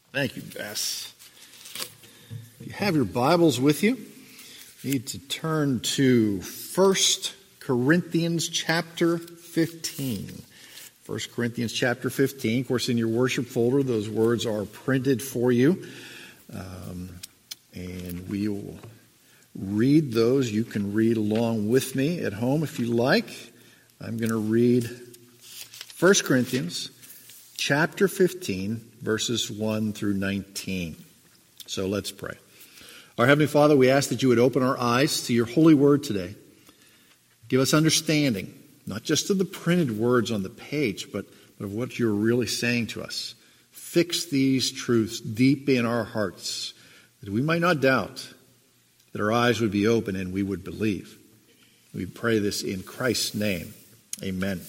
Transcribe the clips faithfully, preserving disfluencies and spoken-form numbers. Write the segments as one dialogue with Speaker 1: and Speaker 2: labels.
Speaker 1: Thank you, Bess. If you have your Bibles with you, you need to turn to First Corinthians chapter fifteen. First Corinthians chapter fifteen. Of course, in your worship folder, those words are printed for you. Um, and we will read those. You can read along with me at home if you like. I'm going to read First Corinthians chapter fifteen, verses one through nineteen. So let's pray. Our Heavenly Father, we ask that you would open our eyes to your holy word today. Give us understanding, not just of the printed words on the page, but, but of what you're really saying to us. Fix these truths deep in our hearts, that we might not doubt, that our eyes would be open and we would believe. We pray this in Christ's name. Amen.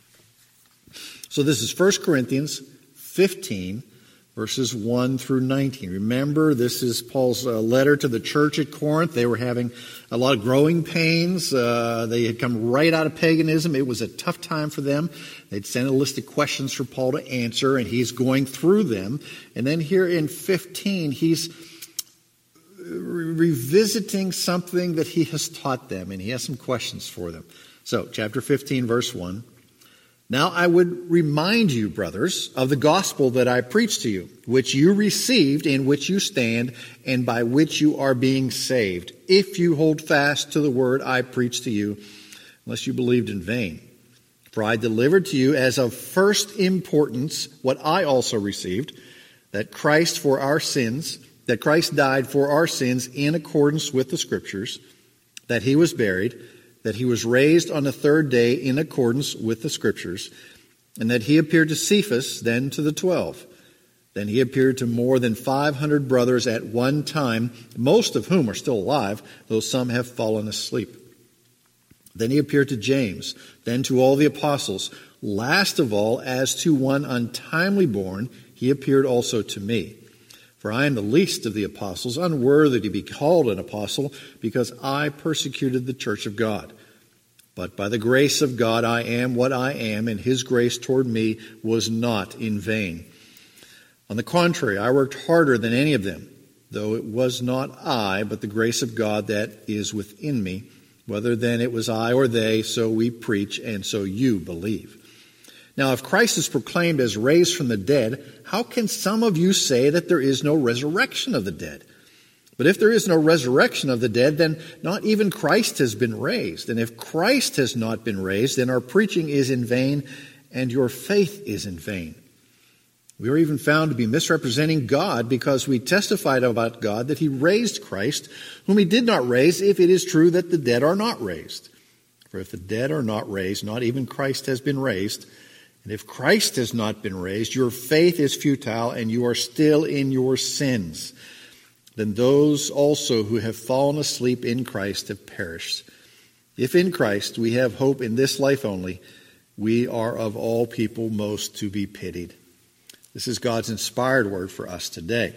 Speaker 1: So this is First Corinthians fifteen, verses one through nineteen. Remember, this is Paul's uh, letter to the church at Corinth. They were having a lot of growing pains. Uh, they had come right out of paganism. It was a tough time for them. They'd sent a list of questions for Paul to answer, and he's going through them. And then here in fifteen, he's re- revisiting something that he has taught them, and he has some questions for them. So, chapter fifteen, verse one. Now I would remind you, brothers, of the gospel that I preached to you, which you received, in which you stand, and by which you are being saved, if you hold fast to the word I preached to you, unless you believed in vain. For I delivered to you as of first importance what I also received, that Christ for our sins, that Christ died for our sins in accordance with the Scriptures, that he was buried, that he was raised on the third day in accordance with the Scriptures, and that he appeared to Cephas, then to the twelve. Then he appeared to more than five hundred brothers at one time, most of whom are still alive, though some have fallen asleep. Then he appeared to James, then to all the apostles. Last of all, as to one untimely born, he appeared also to me. For I am the least of the apostles, unworthy to be called an apostle, because I persecuted the church of God. But by the grace of God I am what I am, and his grace toward me was not in vain. On the contrary, I worked harder than any of them, though it was not I, but the grace of God that is within me. Whether then it was I or they, so we preach, and so you believe. Now, if Christ is proclaimed as raised from the dead, how can some of you say that there is no resurrection of the dead? But if there is no resurrection of the dead, then not even Christ has been raised. And if Christ has not been raised, then our preaching is in vain, and your faith is in vain. We are even found to be misrepresenting God, because we testified about God that he raised Christ, whom he did not raise, if it is true that the dead are not raised. For if the dead are not raised, not even Christ has been raised. And if Christ has not been raised, your faith is futile, and you are still in your sins. Then those also who have fallen asleep in Christ have perished. If in Christ we have hope in this life only, we are of all people most to be pitied. This is God's inspired word for us today.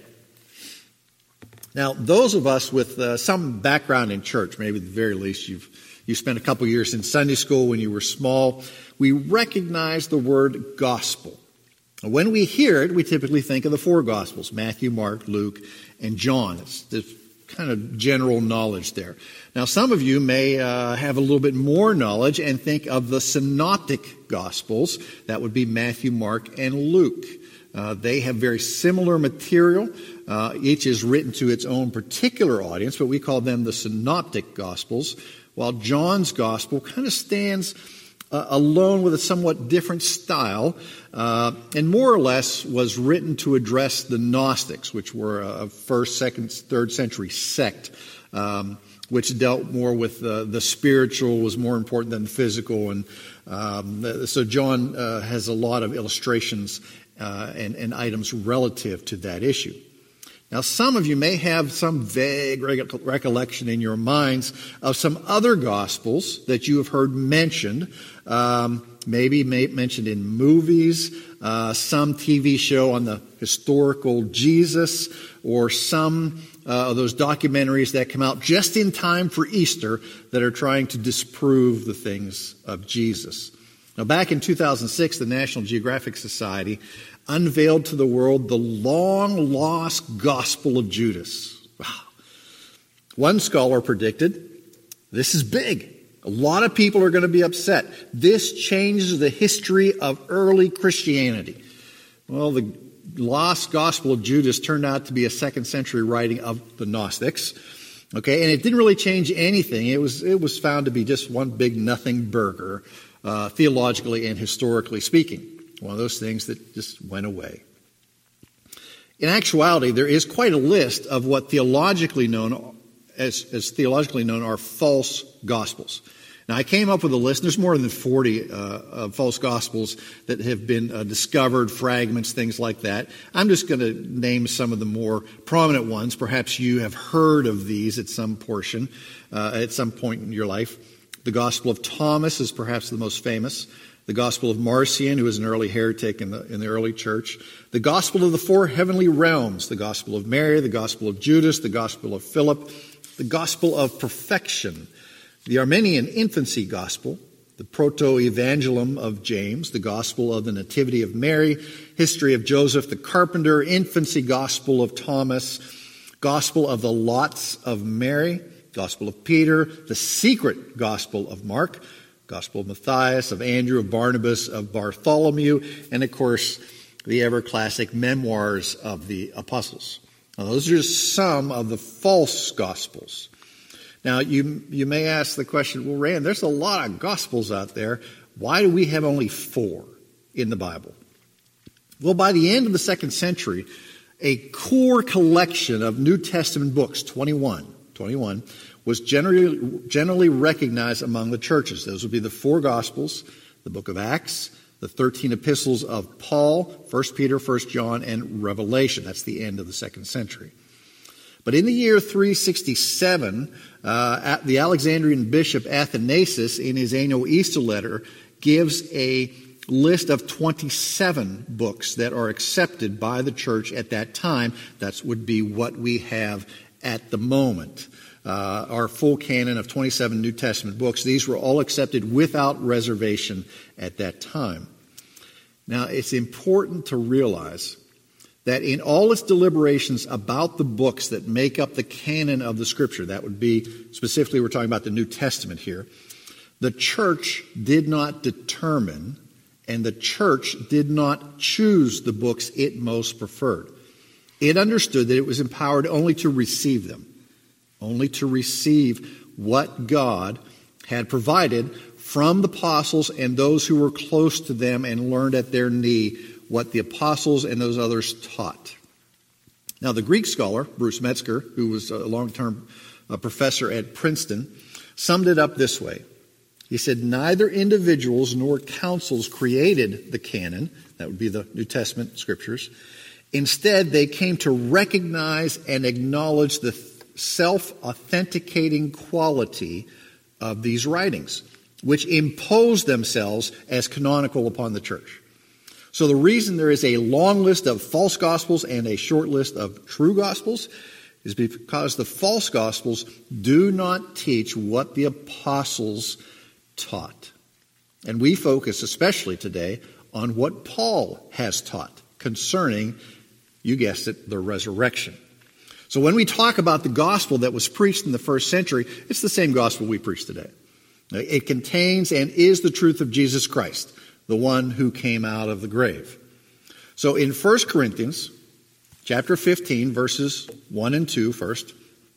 Speaker 1: Now, those of us with uh, some background in church, maybe at the very least you've you spent a couple years in Sunday school when you were small, we recognize the word gospel. When we hear it, we typically think of the four Gospels, Matthew, Mark, Luke, and John. It's the kind of general knowledge there. Now, some of you may uh, have a little bit more knowledge and think of the synoptic Gospels. That would be Matthew, Mark, and Luke. Uh, they have very similar material. Uh, each is written to its own particular audience, but we call them the synoptic Gospels, while John's Gospel kind of stands uh, alone with a somewhat different style, uh, and more or less was written to address the Gnostics, which were a first, second, third century sect, um, which dealt more with uh, the spiritual, was more important than the physical. And um, so John uh, has a lot of illustrations uh, and, and items relative to that issue. Now, some of you may have some vague recollection in your minds of some other Gospels that you have heard mentioned, um, maybe mentioned in movies, uh, some T V show on the historical Jesus, or some uh, of those documentaries that come out just in time for Easter that are trying to disprove the things of Jesus. Now, back in two thousand six, the National Geographic Society unveiled to the world the long-lost gospel of Judas. Wow. One scholar predicted, this is big. A lot of people are going to be upset. This changes the history of early Christianity. Well, the lost gospel of Judas turned out to be a second century writing of the Gnostics. Okay, and it didn't really change anything. It was it was found to be just one big nothing burger, uh, theologically and historically speaking. One of those things that just went away. In actuality, there is quite a list of what theologically known as, as theologically known are false gospels. Now, I came up with a list. There's more than forty uh, of false gospels that have been uh, discovered, fragments, things like that. I'm just going to name some of the more prominent ones. Perhaps you have heard of these at some portion, uh, at some point in your life. The Gospel of Thomas is perhaps the most famous. The Gospel of Marcion, who was an early heretic in the, in the early church. The Gospel of the Four Heavenly Realms. The Gospel of Mary. The Gospel of Judas. The Gospel of Philip. The Gospel of Perfection. The Armenian Infancy Gospel, the Proto-Evangelium of James, the Gospel of the Nativity of Mary, History of Joseph the Carpenter, Infancy Gospel of Thomas, Gospel of the Lots of Mary, Gospel of Peter, the Secret Gospel of Mark, Gospel of Matthias, of Andrew, of Barnabas, of Bartholomew, and of course, the ever-classic Memoirs of the Apostles. Now, those are just some of the false Gospels. Now, you you may ask the question, well, Rand, there's a lot of Gospels out there. Why do we have only four in the Bible? Well, by the end of the second century, a core collection of New Testament books, twenty-one, twenty-one, was generally, generally recognized among the churches. Those would be the four Gospels, the book of Acts, the thirteen epistles of Paul, First Peter, First John, and Revelation. That's the end of the second century. But in the year three sixty-seven, uh, the Alexandrian bishop Athanasius, in his annual Easter letter, gives a list of twenty-seven books that are accepted by the church at that time. That would be what we have at the moment. Uh, our full canon of twenty-seven New Testament books, these were all accepted without reservation at that time. Now, it's important to realize that in all its deliberations about the books that make up the canon of the Scripture, that would be, specifically we're talking about the New Testament here, the church did not determine and the church did not choose the books it most preferred. It understood that it was empowered only to receive them, only to receive what God had provided from the apostles and those who were close to them and learned at their knee what the apostles and those others taught. Now, the Greek scholar, Bruce Metzger, who was a long-term uh, professor at Princeton, summed it up this way. He said, neither individuals nor councils created the canon, that would be the New Testament scriptures. Instead, they came to recognize and acknowledge the self-authenticating quality of these writings, which impose themselves as canonical upon the church. So the reason there is a long list of false gospels and a short list of true gospels is because the false gospels do not teach what the apostles taught. And we focus especially today on what Paul has taught concerning, you guessed it, the resurrection. So when we talk about the gospel that was preached in the first century, it's the same gospel we preach today. It contains and is the truth of Jesus Christ, the one who came out of the grave. So in First Corinthians chapter fifteen, verses one and two first,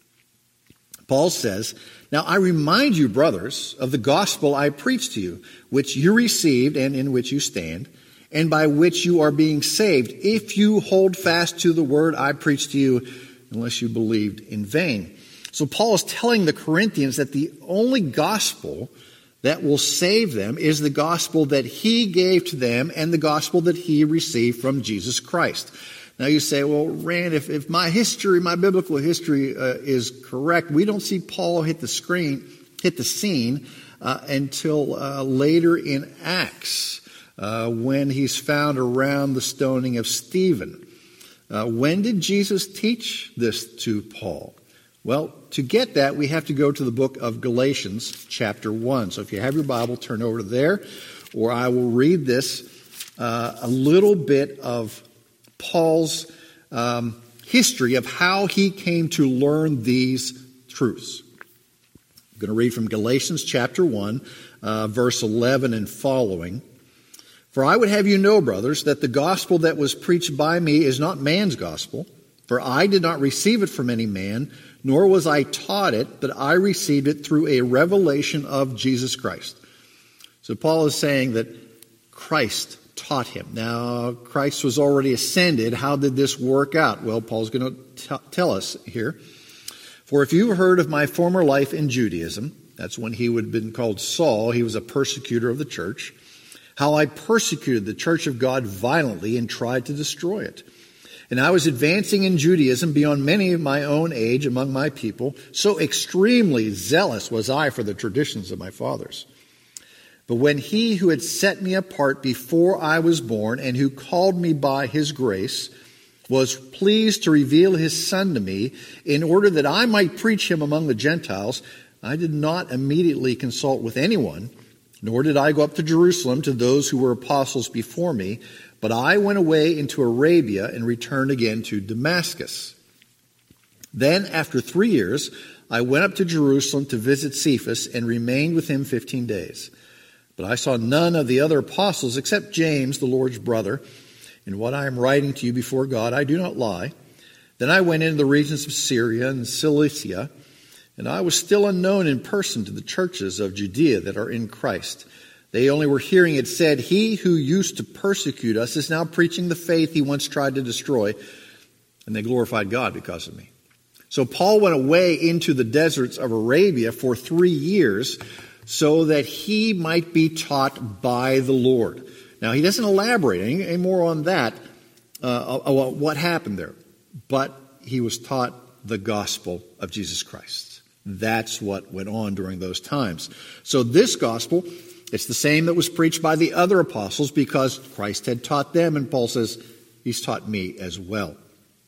Speaker 1: Paul says, now I remind you, brothers, of the gospel I preached to you, which you received and in which you stand, and by which you are being saved, if you hold fast to the word I preached to you, unless you believed in vain. So Paul is telling the Corinthians that the only gospel that will save them is the gospel that he gave to them and the gospel that he received from Jesus Christ. Now you say, well, Rand, if, if my history, my biblical history uh, is correct, we don't see Paul hit the screen, hit the scene uh, until uh, later in Acts, uh, when he's found around the stoning of Stephen. Uh, when did Jesus teach this to Paul? Well, to get that, we have to go to the book of Galatians, chapter one. So if you have your Bible, turn over there, or I will read this uh, a little bit of Paul's um, history of how he came to learn these truths. I'm going to read from Galatians chapter one, uh, verse eleven and following. For I would have you know, brothers, that the gospel that was preached by me is not man's gospel. For I did not receive it from any man, nor was I taught it, but I received it through a revelation of Jesus Christ. So Paul is saying that Christ taught him. Now, Christ was already ascended. How did this work out? Well, Paul's going to t- tell us here. For if you've heard of my former life in Judaism, that's when he would have been called Saul, he was a persecutor of the church, how I persecuted the church of God violently and tried to destroy it. And I was advancing in Judaism beyond many of my own age among my people. So extremely zealous was I for the traditions of my fathers. But when he who had set me apart before I was born and who called me by his grace was pleased to reveal his Son to me in order that I might preach him among the Gentiles, I did not immediately consult with anyone, nor did I go up to Jerusalem to those who were apostles before me, but I went away into Arabia and returned again to Damascus. Then, after three years, I went up to Jerusalem to visit Cephas and remained with him fifteen days. But I saw none of the other apostles except James, the Lord's brother. In what I am writing to you before God, I do not lie. Then I went into the regions of Syria and Cilicia, and I was still unknown in person to the churches of Judea that are in Christ. They only were hearing it said, he who used to persecute us is now preaching the faith he once tried to destroy, and they glorified God because of me. So Paul went away into the deserts of Arabia for three years so that he might be taught by the Lord. Now, he doesn't elaborate any, any more on that, uh, about what happened there, but he was taught the gospel of Jesus Christ. That's what went on during those times. So this gospel, it's the same that was preached by the other apostles because Christ had taught them, and Paul says, he's taught me as well.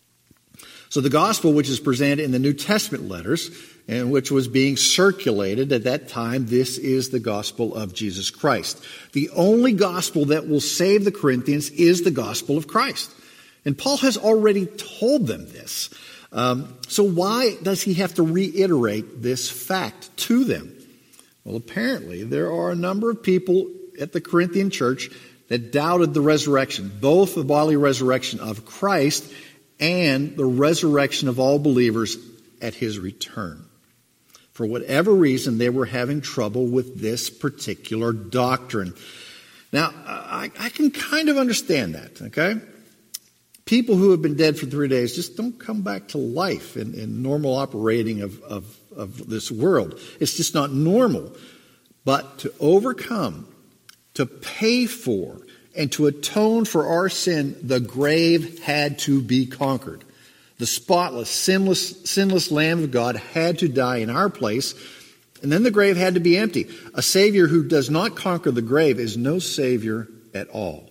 Speaker 1: So the gospel, which is presented in the New Testament letters, and which was being circulated at that time, this is the gospel of Jesus Christ. The only gospel that will save the Corinthians is the gospel of Christ. And Paul has already told them this. Um, so why does he have to reiterate this fact to them? Well, apparently there are a number of people at the Corinthian church that doubted the resurrection, both the bodily resurrection of Christ and the resurrection of all believers at his return. For whatever reason, they were having trouble with this particular doctrine. Now, I, I can kind of understand that, okay? People who have been dead for three days just don't come back to life in, in normal operating of, of, of this world. It's just not normal. But to overcome, to pay for, and to atone for our sin, the grave had to be conquered. The spotless, sinless, sinless Lamb of God had to die in our place, and then the grave had to be empty. A Savior who does not conquer the grave is no Savior at all.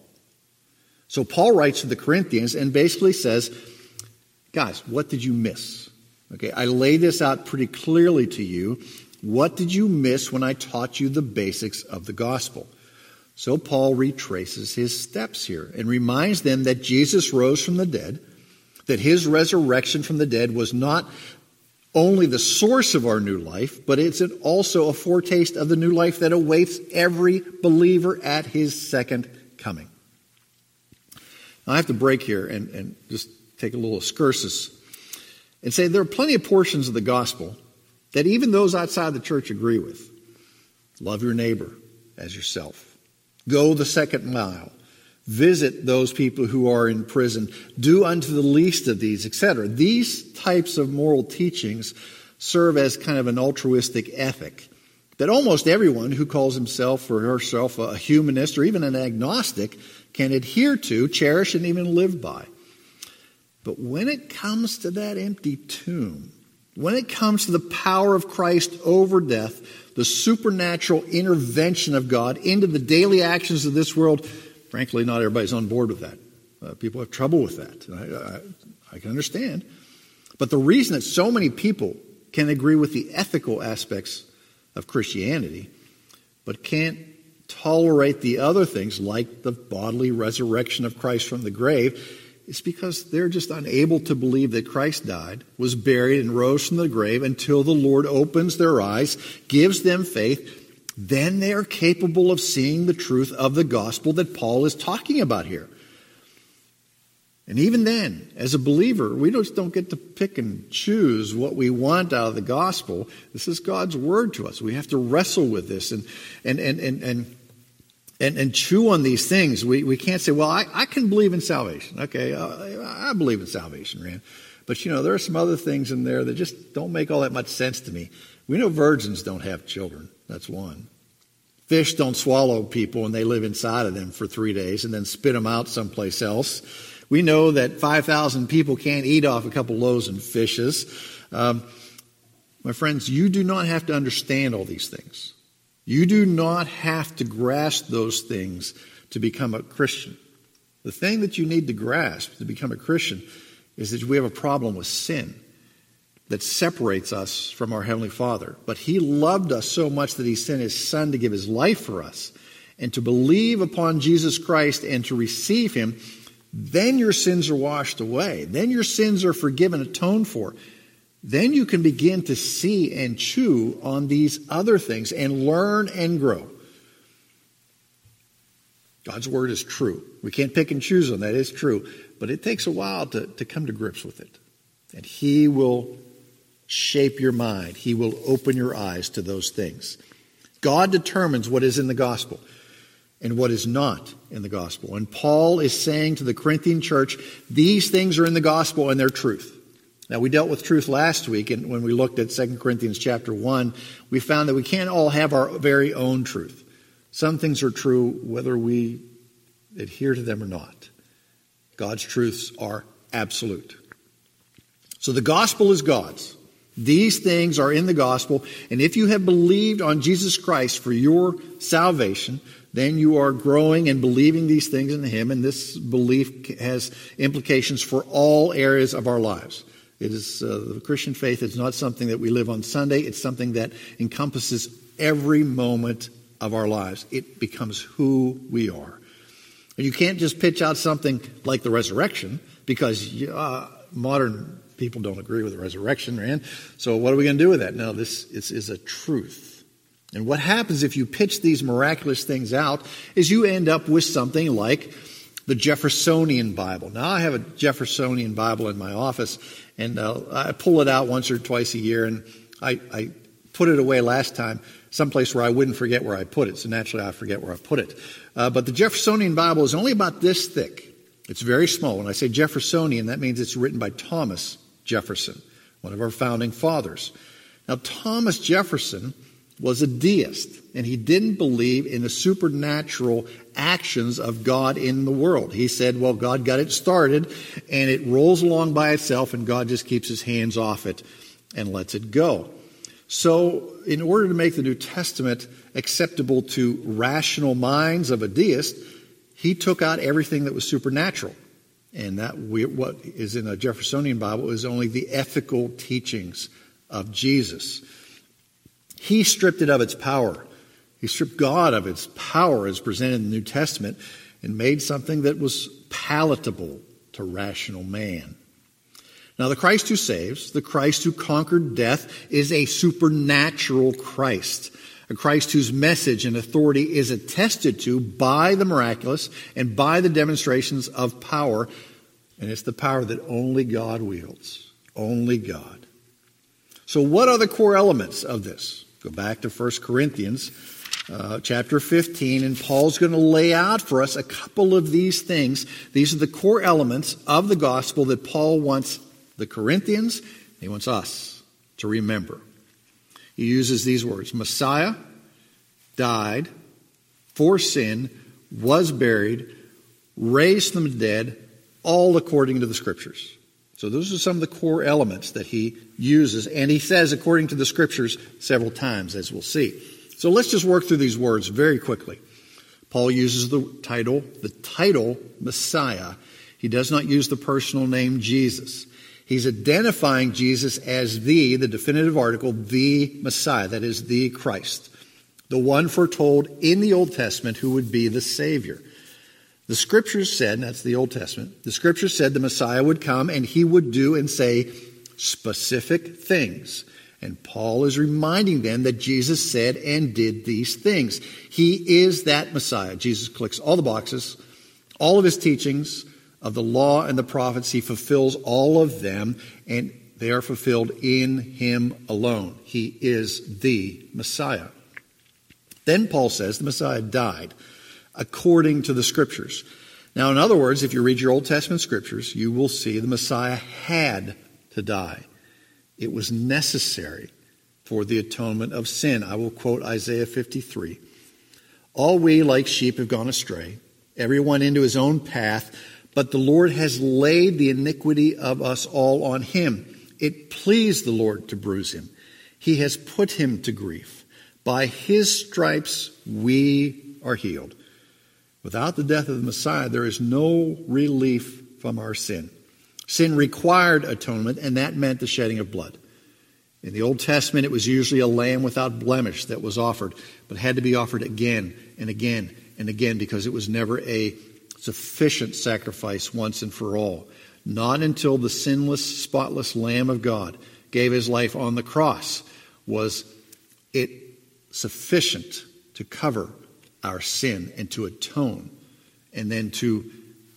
Speaker 1: So Paul writes to the Corinthians and basically says, guys, what did you miss? Okay, I lay this out pretty clearly to you. What did you miss when I taught you the basics of the gospel? So Paul retraces his steps here and reminds them that Jesus rose from the dead, that his resurrection from the dead was not only the source of our new life, but it's also a foretaste of the new life that awaits every believer at his second coming. Now, I have to break here and, and just take a little excursus and say there are plenty of portions of the gospel that even those outside the church agree with. Love your neighbor as yourself. Go the second mile. Visit those people who are in prison. Do unto the least of these, et cetera. These types of moral teachings serve as kind of an altruistic ethic that almost everyone who calls himself or herself a humanist or even an agnostic can adhere to, cherish, and even live by. But when it comes to that empty tomb, when it comes to the power of Christ over death, the supernatural intervention of God into the daily actions of this world, frankly, not everybody's on board with that. Uh, people have trouble with that. I, I, I can understand. But the reason that so many people can agree with the ethical aspects of Christianity, but can't tolerate the other things like the bodily resurrection of Christ from the grave, it's because they're just unable to believe that Christ died, was buried, and rose from the grave until the Lord opens their eyes, gives them faith. Then they are capable of seeing the truth of the gospel that Paul is talking about here. And even then, as a believer, we just don't get to pick and choose what we want out of the gospel. This is God's word to us. We have to wrestle with this and and and and and, and, and chew on these things. We we can't say, well, I, I can believe in salvation. Okay, uh, I believe in salvation, Rand. But, you know, there are some other things in there that just don't make all that much sense to me. We know virgins don't have children. That's one. Fish don't swallow people and they live inside of them for three days and then spit them out someplace else. We know that five thousand people can't eat off a couple loaves and fishes. Um, my friends, you do not have to understand all these things. You do not have to grasp those things to become a Christian. The thing that you need to grasp to become a Christian is that we have a problem with sin that separates us from our Heavenly Father. But He loved us so much that He sent His Son to give His life for us. And to believe upon Jesus Christ and to receive Him, then your sins are washed away. Then your sins are forgiven, atoned for. Then you can begin to see and chew on these other things and learn and grow. God's word is true. We can't pick and choose on that. It's true. But it takes a while to, to come to grips with it. And He will shape your mind. He will open your eyes to those things. God determines what is in the gospel and what is not in the gospel. And Paul is saying to the Corinthian church, these things are in the gospel and they're truth. Now, we dealt with truth last week, and when we looked at Second Corinthians chapter one, we found that we can't all have our very own truth. Some things are true whether we adhere to them or not. God's truths are absolute. So the gospel is God's. These things are in the gospel, and if you have believed on Jesus Christ for your salvation, then you are growing and believing these things in Him, and this belief has implications for all areas of our lives. It is uh, the Christian faith is not something that we live on Sunday. It's something that encompasses every moment of our lives. It becomes who we are. And you can't just pitch out something like the resurrection because uh, modern people don't agree with the resurrection, Rand. So what are we going to do with that? No, this is, is a truth. And what happens if you pitch these miraculous things out is you end up with something like the Jeffersonian Bible. Now, I have a Jeffersonian Bible in my office, and uh, I pull it out once or twice a year, and I, I put it away last time someplace where I wouldn't forget where I put it. So naturally, I forget where I put it. Uh, but the Jeffersonian Bible is only about this thick. It's very small. When I say Jeffersonian, that means it's written by Thomas Jefferson, one of our founding fathers. Now, Thomas Jefferson was a deist, and he didn't believe in the supernatural actions of God in the world. He said, well, God got it started, and it rolls along by itself, and God just keeps His hands off it and lets it go. So, in order to make the New Testament acceptable to rational minds of a deist, he took out everything that was supernatural. And that we, what is in a Jeffersonian Bible is only the ethical teachings of Jesus. He stripped it of its power. He stripped God of its power as presented in the New Testament and made something that was palatable to rational man. Now, the Christ who saves, the Christ who conquered death, is a supernatural Christ. A Christ whose message and authority is attested to by the miraculous and by the demonstrations of power. And it's the power that only God wields. Only God. So what are the core elements of this? Go back to First Corinthians uh, chapter fifteen, and Paul's going to lay out for us a couple of these things. These are the core elements of the gospel that Paul wants the Corinthians, he wants us to remember. He uses these words: Messiah died for sin, was buried, raised from the dead, all according to the Scriptures. So those are some of the core elements that he uses, and he says according to the Scriptures several times, as we'll see. So let's just work through these words very quickly. Paul uses the title, the title Messiah. He does not use the personal name Jesus. He's identifying Jesus as the, the definitive article, the Messiah, that is the Christ. the one foretold in the Old Testament who would be the Savior. The Scriptures said, and that's the Old Testament, the Scriptures said the Messiah would come and he would do and say specific things. And Paul is reminding them that Jesus said and did these things. He is that Messiah. Jesus clicks all the boxes, all of his teachings of the law and the prophets. He fulfills all of them, and they are fulfilled in him alone. He is the Messiah. Then Paul says the Messiah died according to the Scriptures. Now, in other words, if you read your Old Testament Scriptures, you will see the Messiah had to die. It was necessary for the atonement of sin. I will quote Isaiah fifty-three. All we like sheep have gone astray, everyone into his own path, but the Lord has laid the iniquity of us all on him. It pleased the Lord to bruise him. He has put him to grief. By his stripes we are healed. Without the death of the Messiah, there is no relief from our sin. Sin required atonement, and that meant the shedding of blood. In the Old Testament, it was usually a lamb without blemish that was offered, but had to be offered again and again and again because it was never a sufficient sacrifice once and for all. Not until the sinless, spotless Lamb of God gave his life on the cross was it sufficient to cover our sin and to atone and then to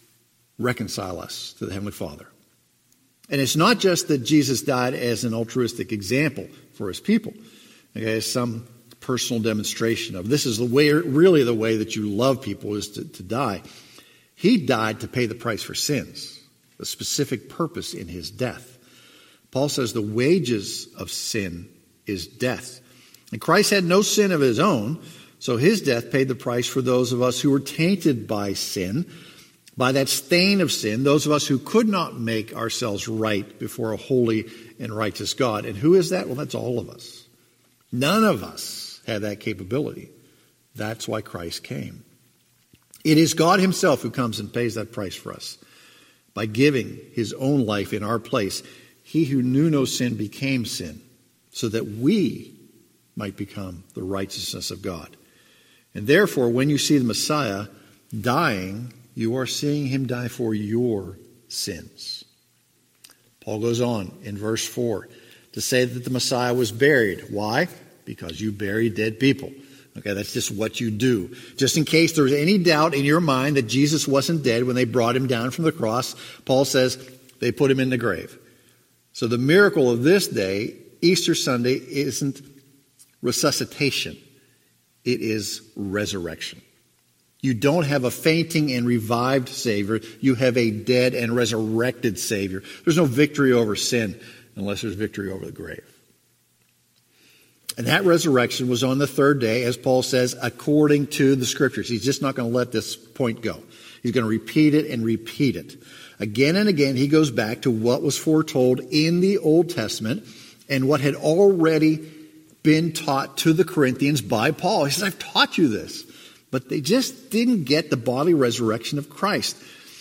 Speaker 1: reconcile us to the Heavenly Father. And it's not just that Jesus died as an altruistic example for his people. Okay, some personal demonstration of this is the way, really the way that you love people is to, to die. He died to pay the price for sins, a specific purpose in his death. Paul says the wages of sin is death. And Christ had no sin of his own, so his death paid the price for those of us who were tainted by sin, by that stain of sin, those of us who could not make ourselves right before a holy and righteous God. And who is that? Well, that's all of us. None of us have that capability. That's why Christ came. It is God himself who comes and pays that price for us. By giving his own life in our place, he who knew no sin became sin, so that we might become the righteousness of God. And therefore, when you see the Messiah dying, you are seeing him die for your sins. Paul goes on in verse four to say that the Messiah was buried. Why? Because you bury dead people. Okay, that's just what you do. Just in case there's any doubt in your mind that Jesus wasn't dead when they brought him down from the cross, Paul says they put him in the grave. So the miracle of this day, Easter Sunday, isn't resuscitation. It is resurrection. You don't have a fainting and revived Savior. You have a dead and resurrected Savior. There's no victory over sin unless there's victory over the grave. And that resurrection was on the third day, as Paul says, according to the Scriptures. He's just not going to let this point go. He's going to repeat it and repeat it. Again and again, he goes back to what was foretold in the Old Testament and what had already been taught to the Corinthians by Paul. He says, I've taught you this. But they just didn't get the bodily resurrection of Christ.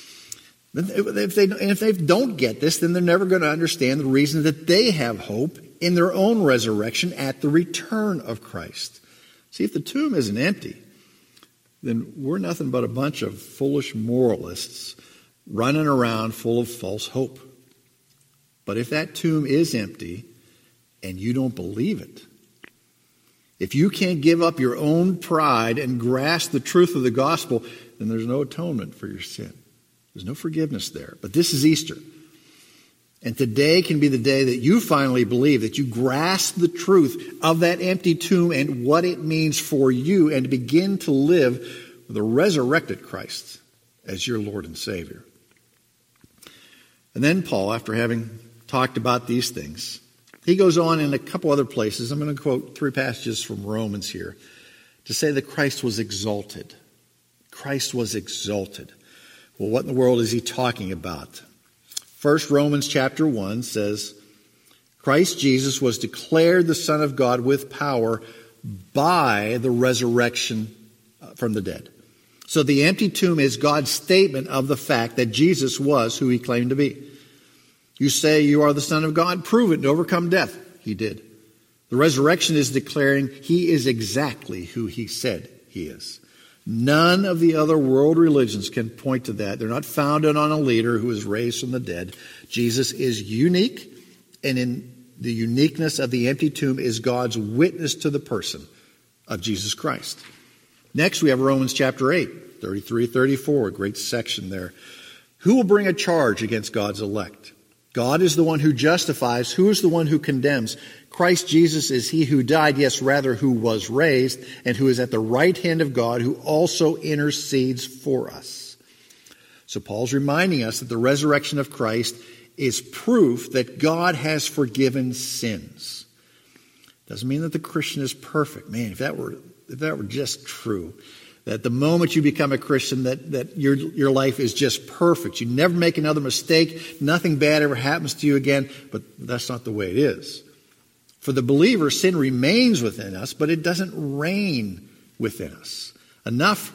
Speaker 1: If they, if they don't get this, then they're never going to understand the reason that they have hope in their own resurrection at the return of Christ. See, if the tomb isn't empty, then we're nothing but a bunch of foolish moralists running around full of false hope. But if that tomb is empty and you don't believe it, if you can't give up your own pride and grasp the truth of the gospel, then there's no atonement for your sin. There's no forgiveness there. But this is Easter. And today can be the day that you finally believe, that you grasp the truth of that empty tomb and what it means for you, and to begin to live with a resurrected Christ as your Lord and Savior. And then Paul, after having talked about these things, he goes on in a couple other places. I'm going to quote three passages from Romans here to say that Christ was exalted. Christ was exalted. Well, what in the world is he talking about? First, Romans chapter one says, Christ Jesus was declared the Son of God with power by the resurrection from the dead. So the empty tomb is God's statement of the fact that Jesus was who he claimed to be. You say you are the Son of God, prove it and overcome death. He did. The resurrection is declaring he is exactly who he said he is. None of the other world religions can point to that. They're not founded on a leader who is raised from the dead. Jesus is unique, and in the uniqueness of the empty tomb is God's witness to the person of Jesus Christ. Next, we have Romans chapter eight, thirty-three, thirty-four, a great section there. Who will bring a charge against God's elect? God is the one who justifies. Who is the one who condemns? Christ Jesus is he who died, yes, rather who was raised, and who is at the right hand of God, who also intercedes for us. So Paul's reminding us that the resurrection of Christ is proof that God has forgiven sins. Doesn't mean that the Christian is perfect. Man, if that were if that were just true, that the moment you become a Christian, that, that your, your life is just perfect. You never make another mistake. Nothing bad ever happens to you again. But that's not the way it is. For the believer, sin remains within us, but it doesn't reign within us. Enough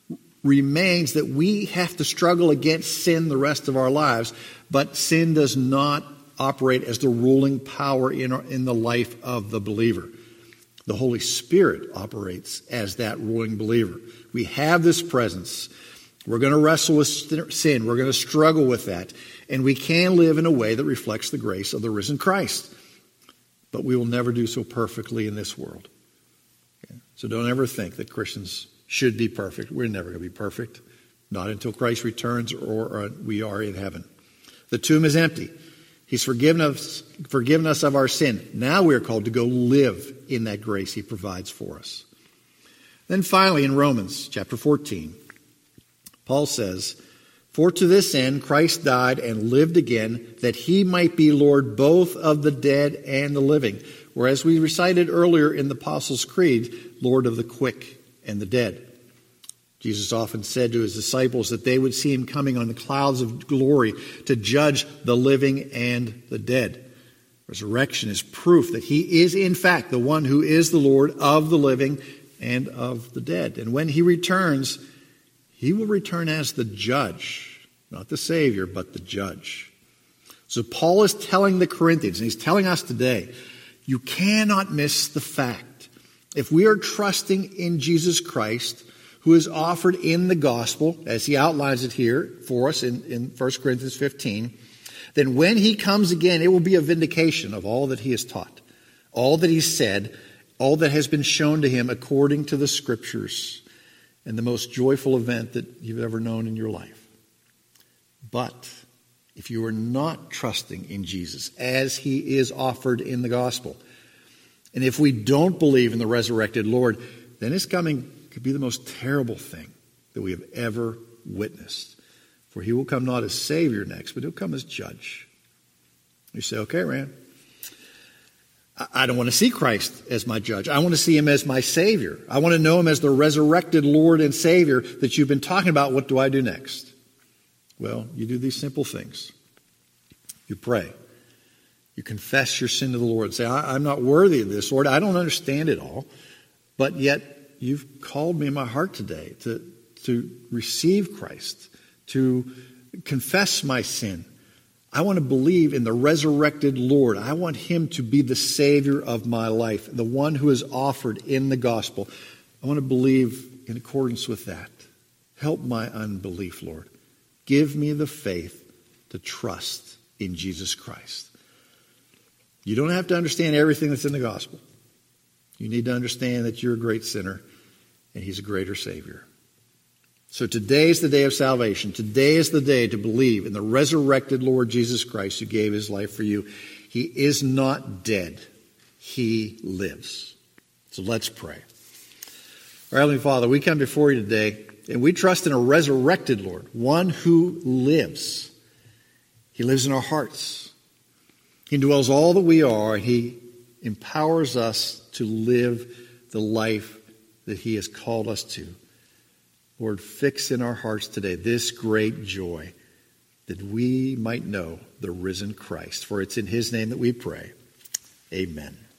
Speaker 1: remains that we have to struggle against sin the rest of our lives, but sin does not operate as the ruling power in, our, in the life of the believer. The Holy Spirit operates as that ruling believer. We have this presence. We're going to wrestle with sin. We're going to struggle with that. And we can live in a way that reflects the grace of the risen Christ. But we will never do so perfectly in this world. Okay? So don't ever think that Christians should be perfect. We're never going to be perfect. Not until Christ returns or we are in heaven. The tomb is empty. He's forgiven us, forgiven us of our sin. Now we are called to go live in that grace he provides for us. Then finally in Romans chapter fourteen, Paul says, "For to this end Christ died and lived again, that he might be Lord both of the dead and the living." Whereas we recited earlier in the Apostles' Creed, Lord of the quick and the dead. Jesus often said to his disciples that they would see him coming on the clouds of glory to judge the living and the dead. Resurrection is proof that he is in fact the one who is the Lord of the living and of the dead. And when he returns, he will return as the judge, not the Savior, but the judge. So Paul is telling the Corinthians, and he's telling us today, you cannot miss the fact. If we are trusting in Jesus Christ, who is offered in the gospel, as he outlines it here for us in, in First Corinthians fifteen, then when he comes again, it will be a vindication of all that he has taught, all that he said, all that has been shown to him according to the Scriptures, and the most joyful event that you've ever known in your life. But if you are not trusting in Jesus as he is offered in the gospel, and if we don't believe in the resurrected Lord, then his coming could be the most terrible thing that we have ever witnessed. For he will come not as Savior next, but he'll come as Judge. You say, okay, Rand, I don't want to see Christ as my Judge. I want to see him as my Savior. I want to know him as the resurrected Lord and Savior that you've been talking about. What do I do next? Well, you do these simple things. You pray. You confess your sin to the Lord. Say, I'm not worthy of this, Lord. I don't understand it all. But yet, you've called me in my heart today to, to receive Christ, to confess my sin. I want to believe in the resurrected Lord. I want him to be the Savior of my life, the one who is offered in the gospel. I want to believe in accordance with that. Help my unbelief, Lord. Give me the faith to trust in Jesus Christ. You don't have to understand everything that's in the gospel. You need to understand that you're a great sinner and he's a greater Savior. So today is the day of salvation. Today is the day to believe in the resurrected Lord Jesus Christ who gave his life for you. He is not dead. He lives. So let's pray. Our Heavenly Father, we come before you today and we trust in a resurrected Lord, one who lives. He lives in our hearts. He dwells all that we are, and he empowers us to live the life that he has called us to. Lord, fix in our hearts today this great joy that we might know the risen Christ. For it's in his name that we pray. Amen.